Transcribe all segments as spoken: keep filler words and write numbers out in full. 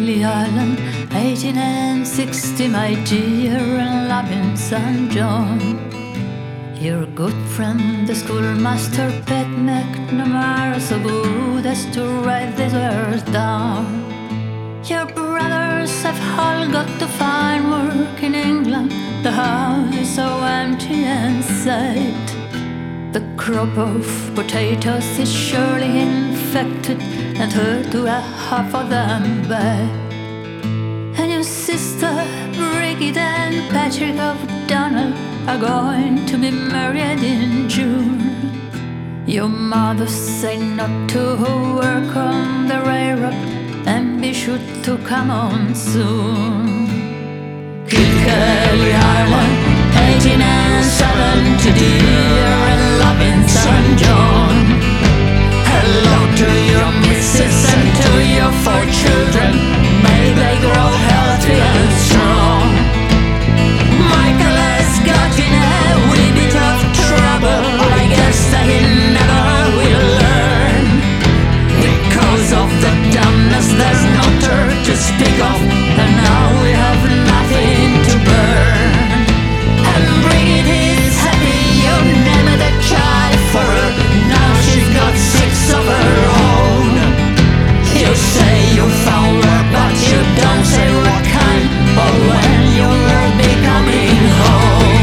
Kilkelly Island, eighteen sixty, my dear and loving son John. Your good friend, the schoolmaster Pat McNamara, so good as to write these words down. Your brothers have all got to find work in England. The house is so empty and sad. The crop of potatoes is surely infected, and hurt to a half of them bad. And your sister Brigitte and Patrick O'Donnell are going to be married in June. Your mother said not to work on the railroad and be sure to come on soon. Kilkelly Island, eighteen seventy, dear and loving son John. Hello to your missus and to your four children, may they grow healthy and strong. Michael has got in a wee bit of trouble, I guess that he never will learn. Because of the dumbness there's no dirt to speak of, and now we have nothing to burn. And Brigitte is happy you named a child for her, now she's got six of her own. You say you found work, but you don't say what kind, or when you will be coming home.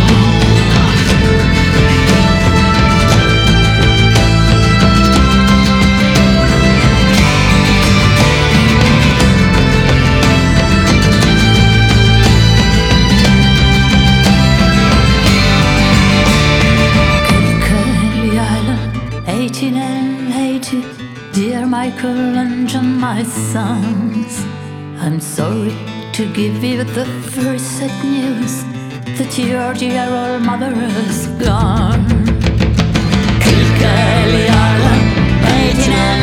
Kilkelly Island, eighteen eighty, dear Michael and John, my sons. I'm sorry to give you the very sad news that your dear old mother has gone. Kilkelly Island, eighteen